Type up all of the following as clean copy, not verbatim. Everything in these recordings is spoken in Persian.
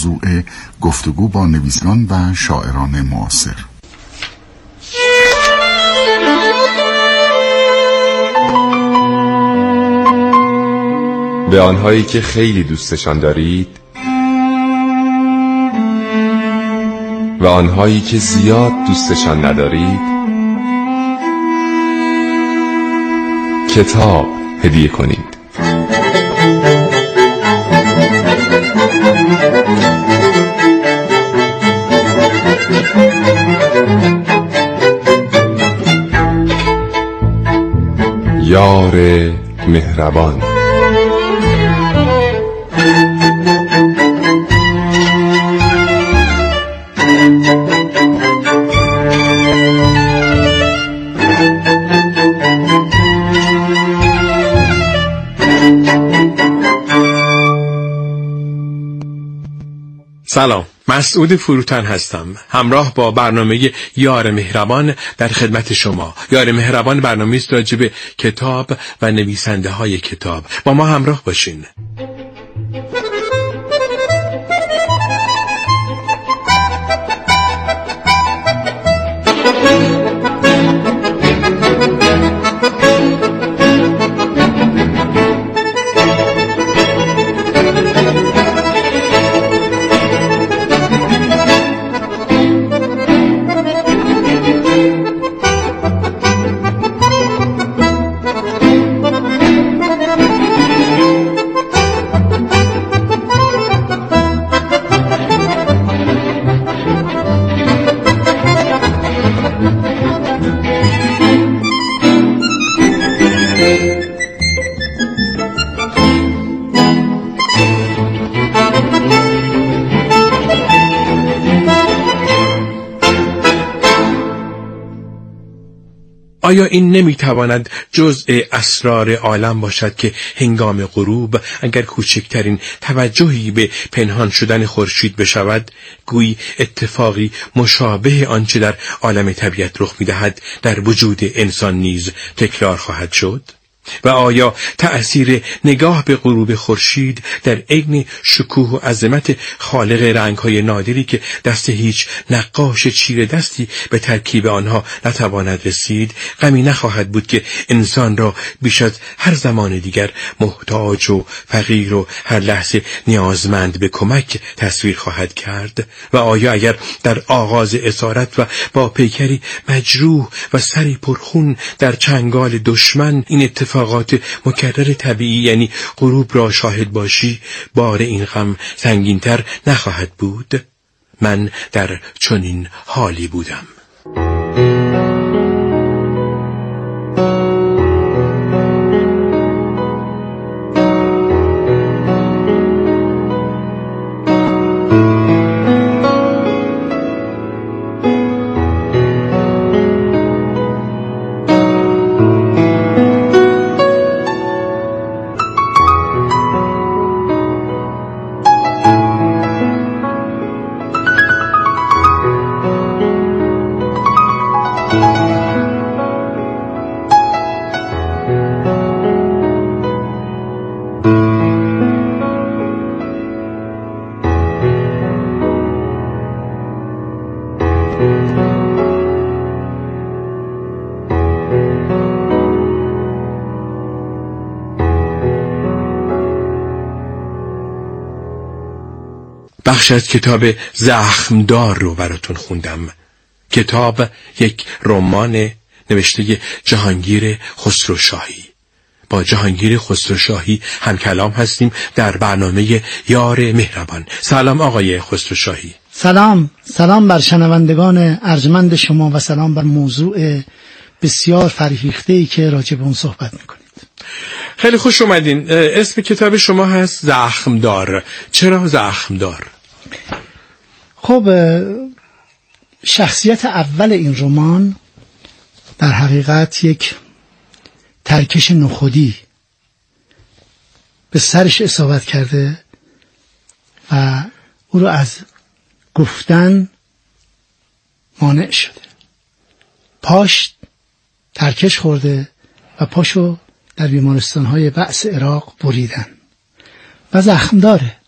موضوع گفتگو با نویسان و شاعران معاصر. به آنهایی که خیلی دوستشان دارید و آنهایی که زیاد دوستشان ندارید کتاب هدیه کنید. یار مهربان. سلام، مسعود فروتن هستم. همراه با برنامه یار مهربان در خدمت شما. یار مهربان برنامه‌ای است راجع به کتاب و نویسنده های کتاب. با ما همراه باشین. آیا این نمیتواند جزء اسرار عالم باشد که هنگام غروب اگر کوچکترین توجهی به پنهان شدن خورشید بشود، گویی اتفاقی مشابه آنچه در عالم طبیعت رخ می‌دهد در وجود انسان نیز تکرار خواهد شد؟ و آیا تأثیر نگاه به غروب خورشید در عین شکوه و عظمت خالق رنگ‌های نادری که دست هیچ نقاش چیره دستی به ترکیب آنها نتواند رسید، غمی نخواهد بود که انسان را بیش از هر زمان دیگر محتاج و فقیر و هر لحظه نیازمند به کمک تصویر خواهد کرد؟ و آیا اگر در آغاز اسارت و با پیکری مجروح و سری پرخون در چنگال دشمن این اتفاقات مکرر طبیعی یعنی غروب را شاهد باشی، بار این غم سنگین‌تر نخواهد بود؟ من در چنین حالی بودم. بخش از کتاب زخمدار رو براتون خوندم. کتاب یک رمان نوشته جهانگیر خسروشاهی. با جهانگیر خسروشاهی هم کلام هستیم در برنامه یار مهربان. سلام آقای خسروشاهی. سلام بر شنوندگان ارجمند شما و سلام بر موضوع بسیار فرهیخته‌ای که راجع به اون صحبت میکنید. خیلی خوش اومدین. اسم کتاب شما هست زخمدار. چرا زخمدار؟ خب شخصیت اول این رمان در حقیقت یک ترکش نخودی به سرش اصابت کرده و او رو از گفتن مانع شده. پاش ترکش خورده و پاشو در بیمارستان‌های بأس عراق بریدن و زخم داره.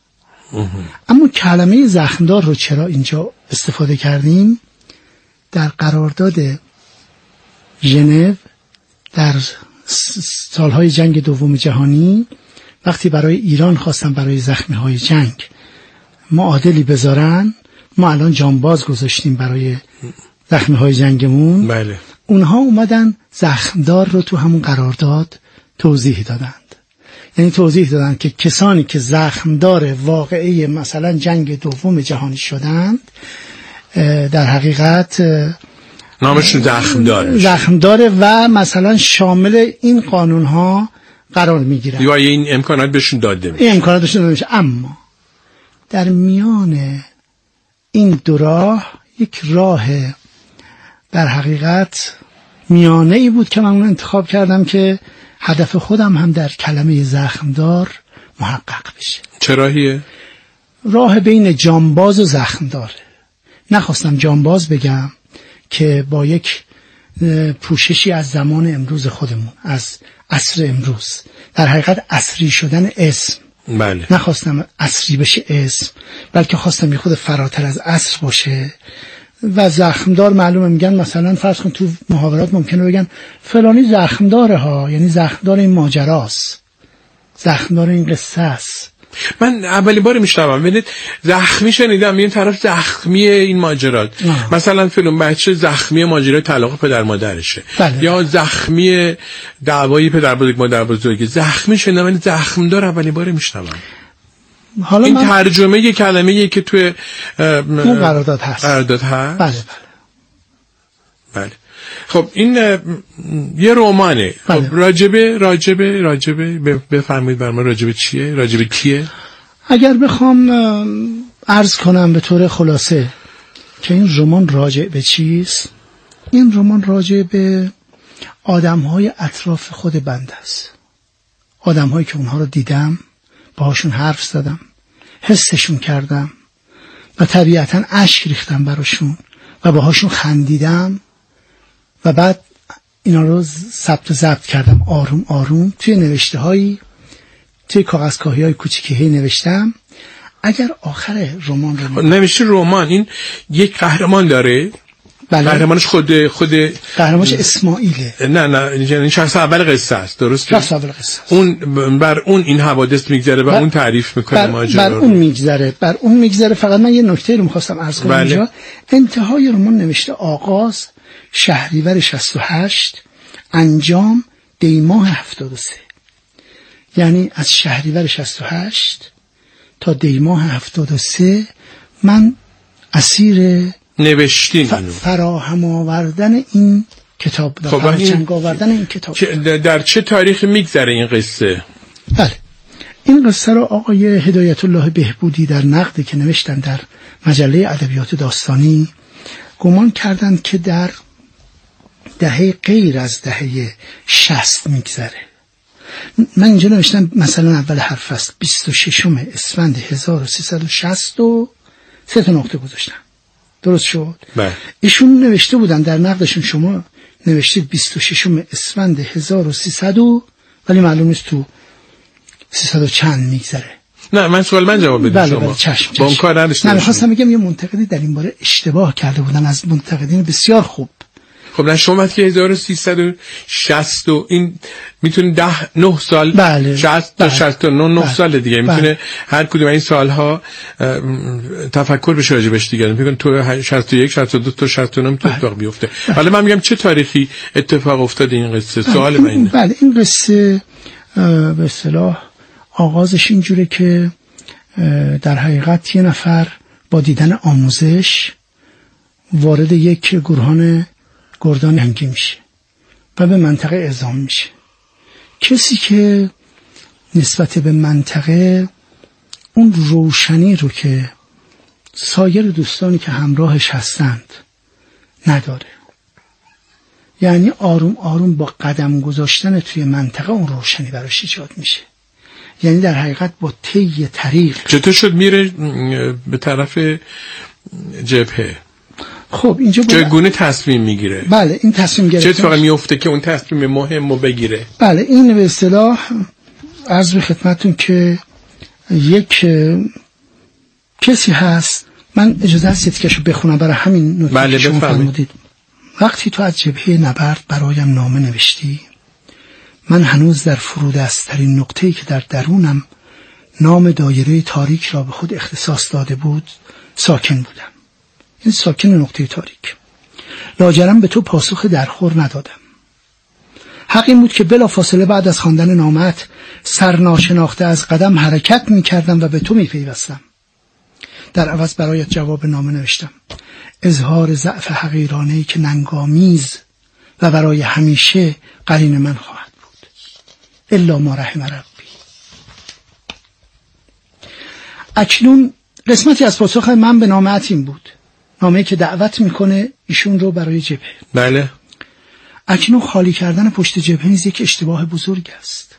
اما کلمه زخمدار رو چرا اینجا استفاده کردیم؟ در قرارداد ژنو در سالهای جنگ دوم جهانی وقتی برای ایران خواستن برای زخمی‌های جنگ معادلی بذارن، ما الان جانباز گذاشتیم برای زخمی‌های جنگمون. بله. اونها اومدن زخمدار رو تو همون قرارداد توضیح دادند. یعنی توضیح دادن که کسانی که زخمدار واقعی مثلا جنگ دوم جهانی شدند در حقیقت نامشون زخمداره و مثلا شامل این قانون ها قرار میگیرن یا این امکانات بهشون داده میشه. این امکانات بهشون داده میشه. اما در میان این دو راه یک راه در حقیقت میانه ای بود که من اون انتخاب کردم که هدف خودم هم در کلمه زخمدار محقق بشه. چه راهیه؟ راه بین جانباز و زخمداره. نخواستم جانباز بگم که با یک پوششی از زمان امروز خودمون، از عصر امروز، در حقیقت عصری شدن اسم. بله. نخواستم عصری بشه اسم، بلکه خواستم یه خود فراتر از عصر باشه. و زخمدار معلومه میگن مثلا فرض کن تو محاورات ممکنه بگن فلانی زخمداره ها، یعنی زخمدار این ماجراست، زخمدار این قصه است. من اولین بار میشنوم ببینید زخمی شنیدم این طرف زخمی این ماجرات. مثلا فلان بچه زخمی ماجرای طلاق پدر مادرشه. بله. یا زخمی دعوای پدر بزرگ مادر بزرگ. زخمی شنیدم ولی زخمدار اولین بار میشنوم. حالا این ترجمه یه کلمه‌ایه که توی اون قرارداد هست. بله. خب این یه رمانه. بله. خب راجبه بفرمایید برام راجبه چیه؟ راجبه کیه؟ اگر بخوام عرض کنم به طور خلاصه که این رمان راجع به چیست، این رمان راجع به آدم‌های اطراف خود بنده است. آدم‌هایی که اونها رو دیدم، باهاشون حرف زدم، حسشون کردم و طبیعتاً اشک ریختم براشون و باهاشون خندیدم و بعد اینا رو ضبط کردم آروم آروم توی نوشته‌هایی، توی کاغذکاهی‌های کوچیکی نوشتم. اگر آخر رمان رو نوشته رمان، این یک قهرمان داره. بله. قهرمانش خود قهرمانش اسماعیله. نه یعنی شخص اول قصه است، درسته؟ شخص اول قصه است. اون بر اون این حوادث میگذره و اون تعریف میکنه ماجرا. بر اون میگذره. فقط من یه نکته رو می‌خواستم عرض کنم اینجا. انتهای رمان نوشته آغاز شهریور 68، انجام دیماه 73. یعنی از شهریور 68 تا دیماه 73 من اسیر نوشتین اینو فراهم آوردن این کتاب بودم. خب پرچنگ آوردن این کتاب. در چه تاریخی میگذره این قصه؟ بله، این قصه رو آقای هدایت الله بهبودی در نقدی که نوشتن در مجله ادبیات داستانی گمان کردند که در دهه غیر از دهه 60 میگذره. من اینجا نوشتم مثلا اول حرف است 26 اسفند 1360 و 3 تا نقطه گذاشتم. درست شد؟ بله. ایشون نوشته بودن در نقدشون، شما نوشتید 26 اسفند 1300 ولی معلوم نیست تو 300 چند میگذره. نه من سوال من جواب بدم شما. بله چشم. با اون کار نداشته. من می‌خواستم بگم یه منتقدی در این باره اشتباه کرده بودن، از منتقدین بسیار خوب. خب نه شما وقتی که 1360 و این میتونه 9 سال. بله. 60 تا 69 9 سال دیگه میتونه هر کدوم این سالها تفکر بشه راجع بهش دیگه. میگن تو 61 62 تا 69 تو اتفاق بیفته. حالا من میگم چه تاریخی اتفاق افتاده این قصه؟ سوال من اینه. بله این قصه به اصطلاح آغازش اینجوره که در حقیقت یه نفر با دیدن آموزش وارد یک گروهان گردان هنگی میشه و به منطقه اعزام میشه. کسی که نسبت به منطقه اون روشنی رو که سایر دوستانی که همراهش هستند نداره، یعنی آروم آروم با قدم گذاشتن توی منطقه اون روشنی براش ایجاد میشه. یعنی در حقیقت با طی طریق چطور شد میره به طرف جبهه؟ خب اینجا چگونه تصمیم میگیره؟ بله این تصمیم گرفتن چه اتفاقی میفته که اون تصمیم مهمو بگیره؟ بله این به اصطلاح عرض به خدمتتون که یک کسی هست، من اجازه هست تیکشو بخونم برای همین نکته بله که شما بفرمایید. فرمودید. وقتی تو از جبهه نبرد برایم نامه نوشتی، من هنوز در فرودست‌ترین نقطه‌ای که در درونم نام دایره تاریک را به خود اختصاص داده بود ساکن بودم. این ساکن نقطه تاریک. لاجرم به تو پاسخ درخور ندادم. حق این بود که بلافاصله بعد از خواندن نامت سرناشناخته از قدم حرکت می‌کردم و به تو می‌پیوستم. در عوض برایت جواب نامه نوشتم. اظهار ضعف حقیرانه‌ای که ننگامیز و برای همیشه قرین من خواهد بود. الا ما رحم ربی. اکنون قسمتی از پاسخ من به نامه این بود. نامه‌ای که دعوت میکنه ایشون رو برای جبهه. بله. اکنون خالی کردن پشت جبهه نیز یک اشتباه بزرگ است.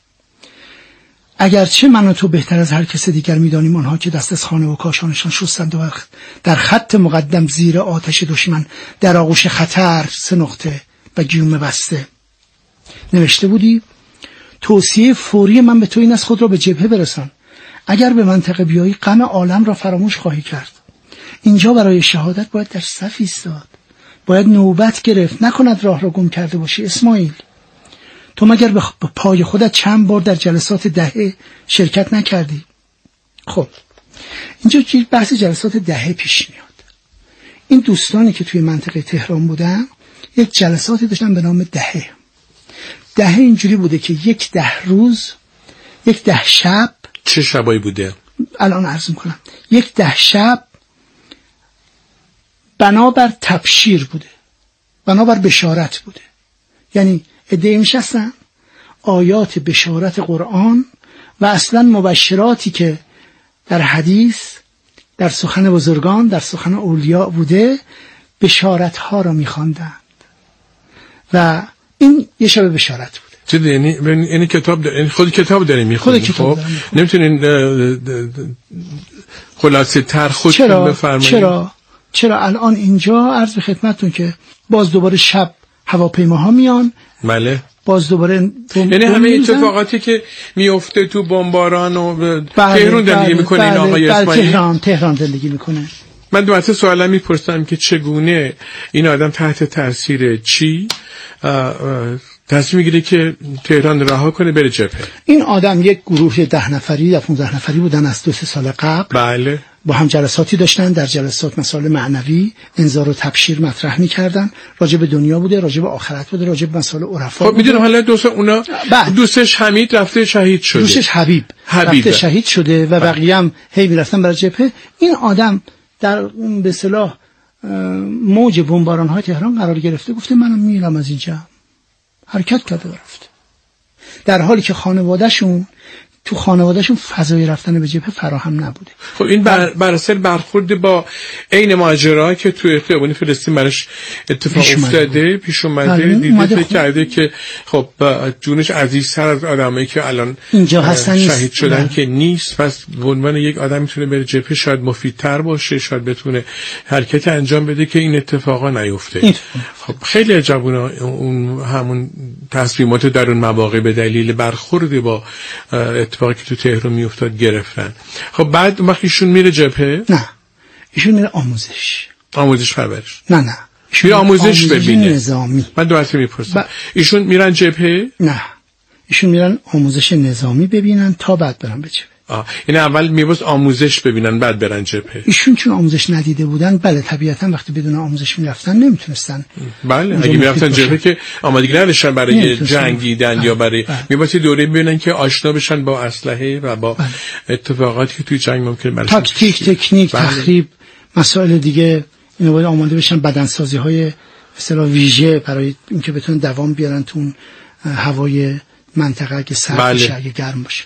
اگرچه من و تو بهتر از هر کس دیگر میدانیم آنها که دست از خانه و کاشانشان شستند و در خط مقدم زیر آتش دشمن در آغوش خطر 3 نقطه و گیوم بسته. نوشته بودی توصیه فوری من به تو این از خود را به جبهه برسان. اگر به منطقه بیایی غم عالم را فراموش خواهی کرد. اینجا برای شهادت باید در صف ایستاد، باید نوبت گرفت، نکند راه را گم کرده باشی. اسماعیل، تو مگر به پای خودت چند بار در جلسات دهه شرکت نکردی؟ خب اینجا بحث جلسات دهه پیش میاد. این دوستانی که توی منطقه تهران بودن یک جلساتی داشتن به نام دهه. دهه اینجوری بوده که یک 10 روز، یک 10 شب. چه شبایی بوده؟ الان عرض میکنم. یک 10 شب بنابر تبشیر بوده، بنابر بشارت بوده. یعنی عده‌ای میشستن آیات بشارت قرآن و اصلا مبشراتی که در حدیث، در سخن بزرگان، در سخن اولیاء بوده، بشارت ها را میخواندند و این یه شب بشارت بوده. چه یعنی کتاب یعنی خود کتاب داریم میخونیم. خب نمیتونین خلاصه تر خودتون بفرمایید؟ چرا الان اینجا عرض به خدمتتون که باز دوباره شب هواپیماها میان. بله. باز دوباره یعنی همه اتفاقاتی که میفته تو بمباران و تهران زندگی میکنه این آقای اسماعیلی. تهران زندگی میکنه. من دو تا سوالم میپرسم که چگونه این آدم تحت تاثیر چی تصمیم میگیره که تهران رها کنه بره جبهه؟ این آدم یک گروه 10 نفری یا 15 نفری بودن از 2-3 سال قبل. بله. با هم جلساتی داشتن. در جلسات مسائل معنوی، انذار و تبشیر مطرح می‌کردن. راجع به دنیا بوده، راجع به آخرت بوده، راجع به مسائل عرفا. خب میدونم حالا اونا دوستش حمید رفته شهید شده. دوستش حبیب رفته شهید شده و بقیه هم هی میرفتن برای جبهه. این آدم در به اصطلاح موج بمباران‌های تهران قرار گرفته، گفته منم میرم از اینجا. حرکت کرده و رفت. در حالی که تو خانوادهشون فضای رفتن به جبهه فراهم نبوده. خب این بر اثر برخورد با عین ماجرا که توی خیابان فلسطین براش اتفاق افتاده پیش اومده، دیده فکر کرده که خب جونش عزیزتر از آدمایی که الان اینجا هستن شهید شدن که نیست. پس به عنوان یک آدم میتونه بره جبهه، شاید مفیدتر باشه، شاید بتونه حرکت انجام بده که این اتفاقا نیفته. خب خیلی عجبونه اون همون تصمیمات در اون مواقع به دلیل برخورد با اتفاقی که تو تهران میافتاد گرفتن. خب بعد وقتی ایشون میره جبهه؟ نه، ایشون میره آموزش پرورش. نه میره آموزش ببینه. نظامی. من دو تا میپرسم. ایشون میرن جبهه؟ نه، ایشون میرن آموزش نظامی ببینن تا بعد برن به جبهه. این اول میباز آموزش ببینن بعد برن جبهه. ایشون چون آموزش ندیده بودن، بله طبیعتا وقتی بدون آموزش میرفتن نمیتونستن. بله اگه میرفتن جبهه که آمادگی نداشتن برای جنگیدن یا برای میباز دوره ببینن که آشنا بشن با اسلحه و با اتفاقاتی که توی جنگ ممکنه براشون تاکتیک، تکنیک، تخریب، مسائل دیگه. اینا باید آماده بشن، بدنسازی‌های به اصطلاح ویژه برای اینکه بتونن دوام بیارن تو اون هوای منطقه که سرد بشه، اگه گرم باشه.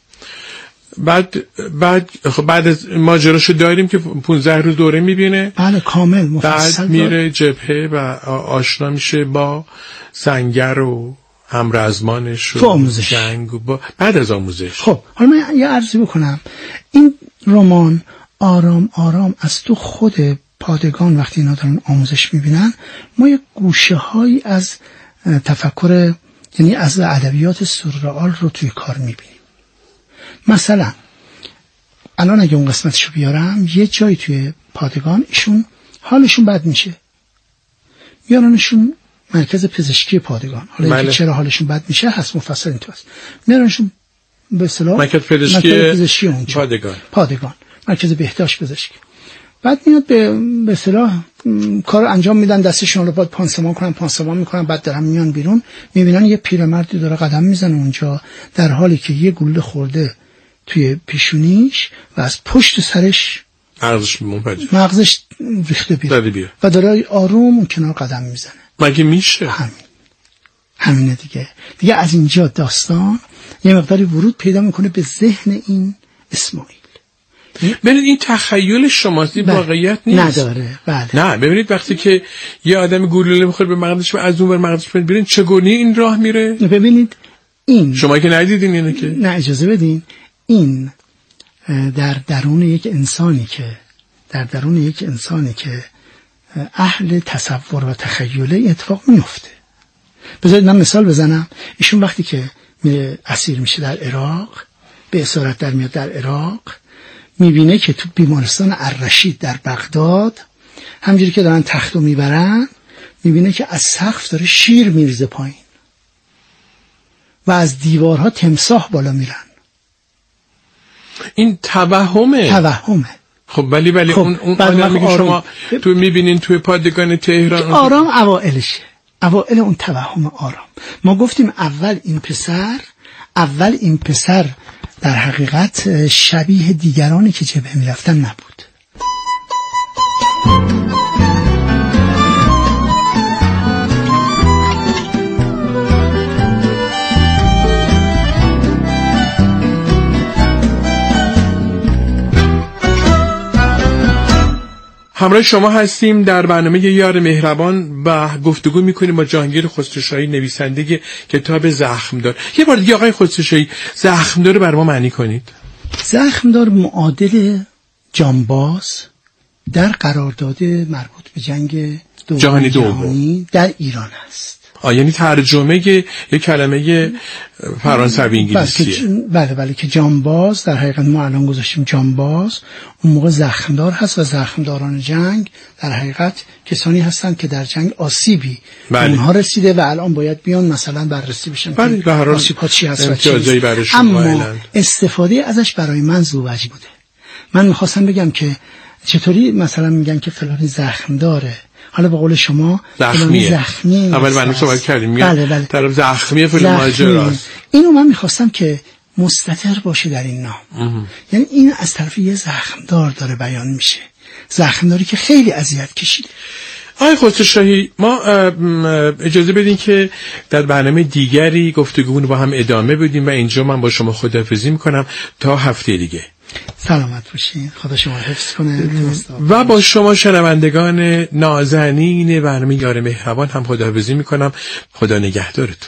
بعد از ماجراشو داریم که 15 روز دوره میبینه. بله کامل مفصل. بعد میره جبهه و آشنا میشه با سنگر و همرزمانش و جنگ و بعد از آموزش. خب حالا من یه عرضی بکنم. این رمان آرام آرام از تو خود پادگان وقتی اینا دارن آموزش میبینن، ما یه گوشه هایی از تفکر، یعنی از ادبیات سورئال رو توی کار میبینیم. مثلا الان اگه اون قسمتشو بیارم، یه جایی توی پادگان ایشون حالشون بد میشه، میارنشون مرکز پزشکی پادگان. حالا اینکه چرا حالشون بد میشه هست مفصل این تو هست. میارنشون به اصطلاح مرکز پزشکی پادگان، مرکز بهداشت پزشکی. بعد میاد به اصطلاح کار انجام میدن، دستشون رو باید پانسمان میکنن. بعد دارن میان بیرون، میبینن یه پیرمردی داره قدم میزنه اونجا، در حالی که یه گلوله خورده توی پیشونیش و از پشت سرش مغزش ریخته بیرون و داره آروم اون کنار قدم میزنه. مگه میشه؟ همینه دیگه از اینجا داستان یه مقداری ورود پیدا میکنه به ذهن این اسماعیل. ببینید این تخیل شماسی واقعیت نیست. نداره. بله. نه ببینید وقتی که یه آدم گلوله میخوره به مغزش و از اون بر مغزش ببینید چگونه این راه میره. ببینید این شما که ندیدین اینو که نه اجازه بدین، این در درون یک انسانی که اهل تصور و تخیله اتفاق میفته. بذارید من مثال بزنم. ایشون وقتی که اسیر میشه در عراق، به اسارت در میاد در عراق، میبینه که تو بیمارستان الرشید در بغداد همجوری که دارن تختو میبرن، میبینه که از سقف داره شیر میرزه پایین و از دیوارها تمساح بالا میرن. این توهمه. خب ولی خب اون آدمی که شما تو میبینین توی پادگان تهران آرام اوائلشه، اوائل اون توهم آرام. ما گفتیم اول این پسر در حقیقت شبیه دیگرانی که جبهه میرفتن نبود. همراه شما هستیم در برنامه یار مهربان و گفتگو میکنیم با جهانگیر خسروشاهی، نویسنده کتاب زخمدار. یه بار دیگه آقای خسروشاهی زخمدار رو بر ما معنی کنید. زخمدار معادل جانباز در قرارداد مربوط به جنگ جهانی در ایران است. یعنی ترجمه یک کلمه فرانسوی انگلیسیه. بله که جانباز در حقیقت ما الان گذاشتیم جانباز، اون موقع زخمدار هست و زخمداران جنگ در حقیقت کسانی هستند که در جنگ آسیبی اونها رسیده و الان باید بیان مثلا بررسی بشن که آسیب‌ها چی هست و چی. اما استفاده ازش برای من زوج بوده. من میخواستم بگم که چطوری مثلا میگن که فلانی زخم داره، حالا به قول شما زخمیه. اول من صحبت کردیم بله. طرف زخمیه فلان ماجراست. اینو من میخواستم که مستتر باشه در این نام. یعنی این از طرف یه زخمدار داره بیان میشه، زخمداری که خیلی اذیت کشیده. آقای خسروشاهی، ما اجازه بدین که در برنامه دیگری گفتگومون با هم ادامه بدیم و اینجا من با شما خداحافظی میکنم تا هفته دیگه. سلامت باشین، خدا شما حفظ کنه و با شما شنوندگان نازنین برنامه یار مهربان هم خداحافظی میکنم. خدا نگهدارتون.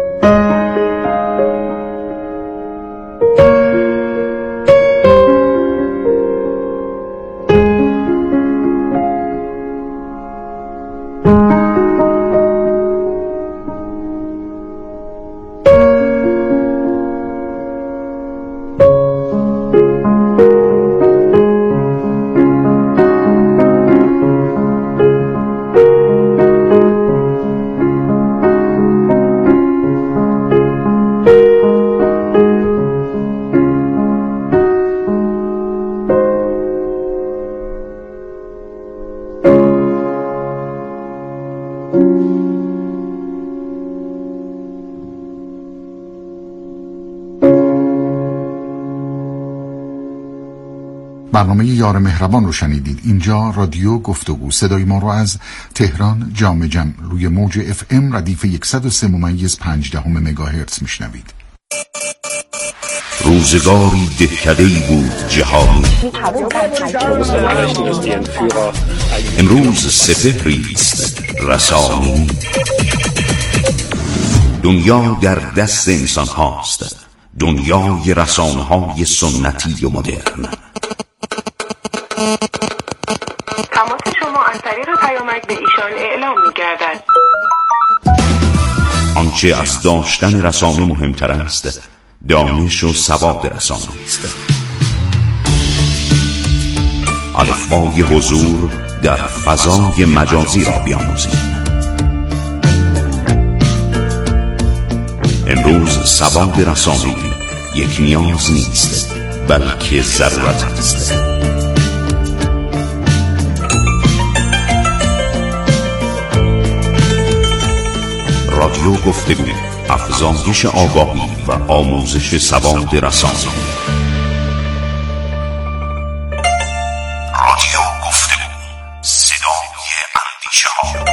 برنامه یار مهربان رو شنیدید. اینجا رادیو گفتگو. صدای ما رو از تهران جام جم روی موج FM ردیف 103.5 مگاهرتز میشنوید. روزگاری دهکده‌ای بود جهانی، امروز سپهری است رسانی. دنیا در دست انسان هاست، دنیای رسانه های سنتی و مدرن. تماس شما از طریق پیامک به ایشان اعلام می‌گردد. آنچه از داشتن رسانه مهمتر است، دانش و سواد رسانه است. الفبای حضور در فضای مجازی را بیاموزید. امروز سواد رسانه‌ای یک نیاز نیست، بلکه ضرورت است. رادیو گفتگو، افزایش آگاهی و آموزش سواد رسانه‌ای. رادیو گفتگو، صدای اندیشه‌ها.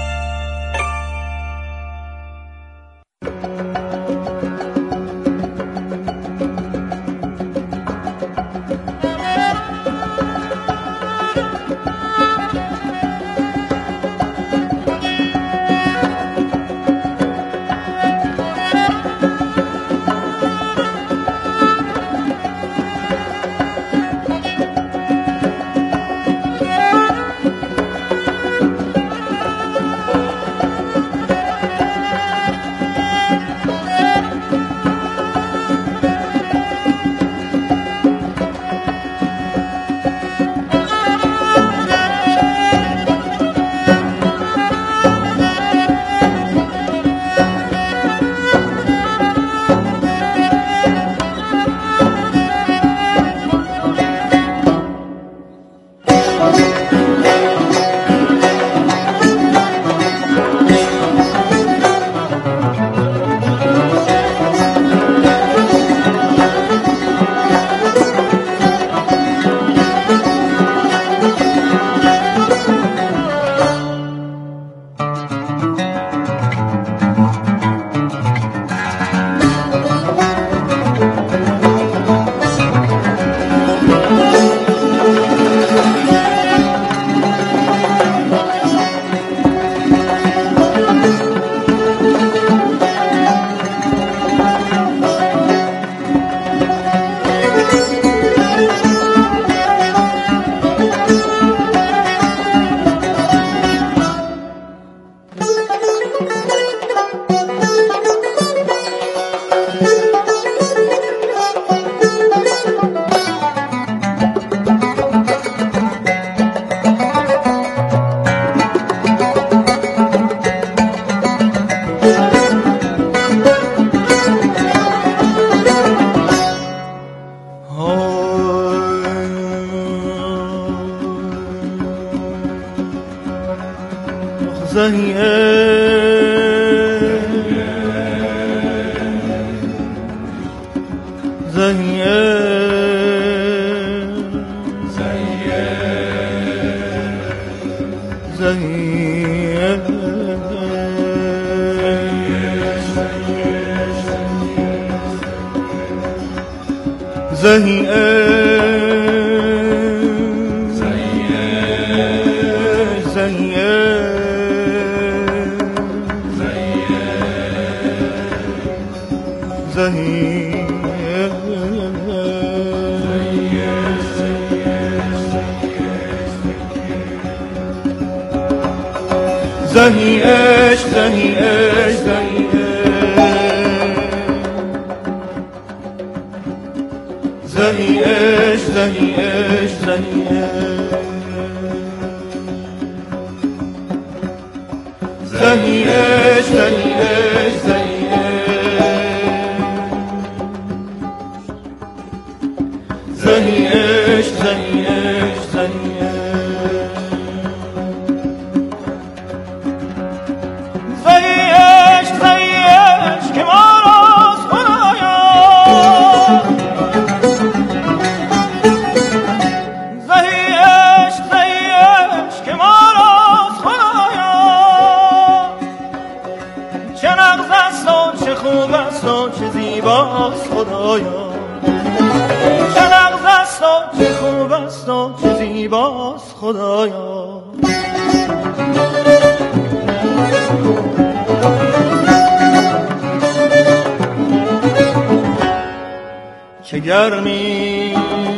چه گرمی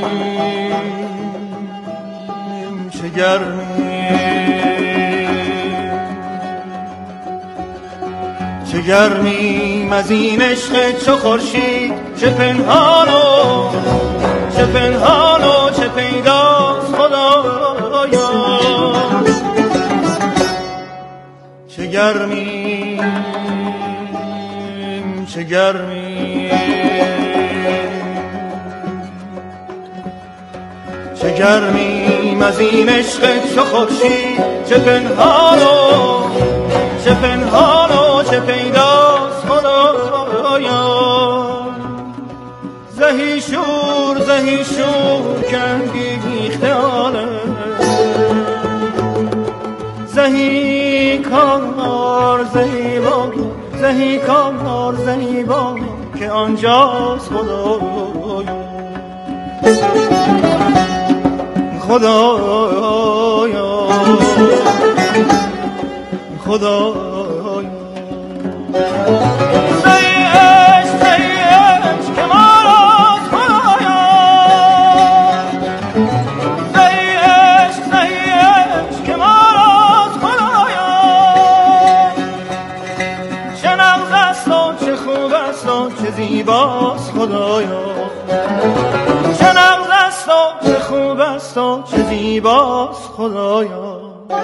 چه گرمیم از این عشق چو خورشید، چه پنهان و چه پیداست خدا چه گرمی چه گرمی چه گرمیم از این عشق چو خورشید چه پنهان و چه پیداست خدایا زهی شور که انگیخته آله زهی کار زهی با که آنجاست خدایا زیباست خدایا چه نغز است و چه خوب است و چه زیباست خدایا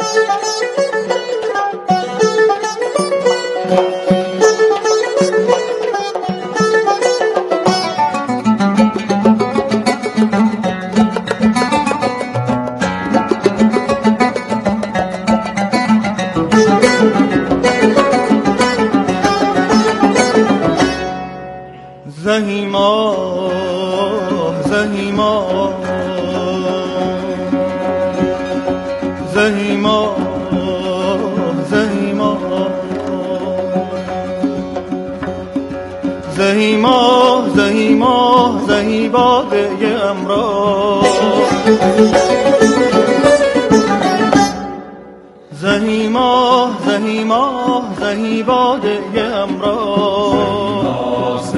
زهی ماه زهی باده امراض زهی ماه زهی باده امراض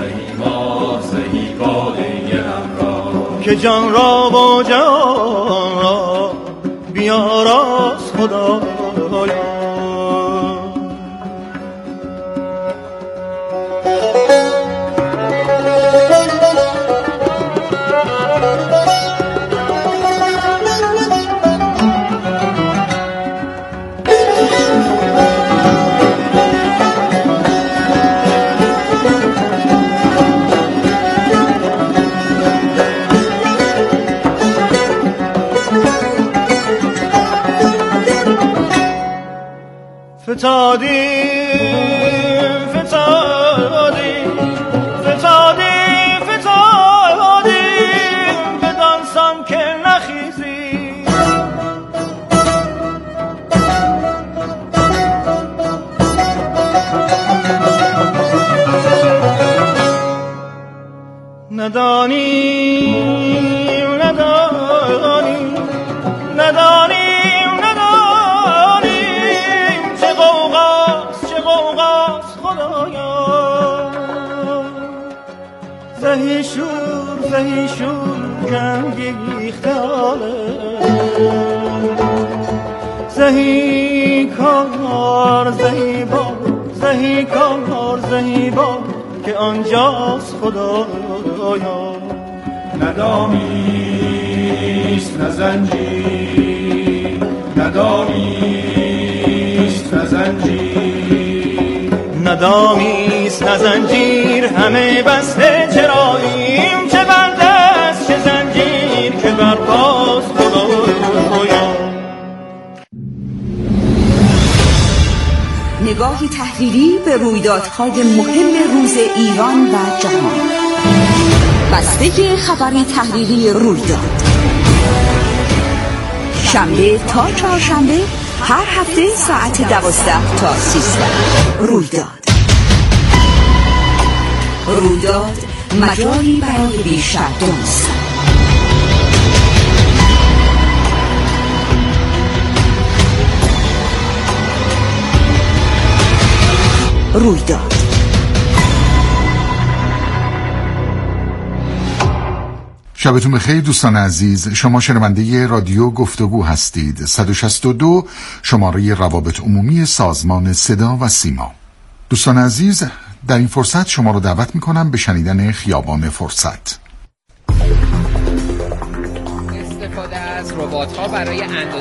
که جان را و جان را بیاراست خدایا فتادیم بدانسان که نخیزی ندانیم زهی شور کنگیخته آله زهی کار زهی با که آنجاست خدایا ندامیست نه زنجیر ندامیست نه زنجیر همه بسته چراییم چه بند است چه زنجیر که برپاست خدایا نگاهی تحلیلی به رویدادهای مهم روز ایران و جهان. بسته خبری تحلیلی رویداد شنبه تا چهارشنبه هر هفته ساعت 12 تا 13. رویداد مجالی برای بیشتر دانستن. رویداد شبتون بخیر دوستان عزیز. شما شنونده رادیو گفتگو هستید. 162 شماره روابط عمومی سازمان صدا و سیما. دوستان عزیز، در این فرصت شما رو دعوت میکنم به شنیدن خیابان فرصت. استفاده از ربات‌ها برای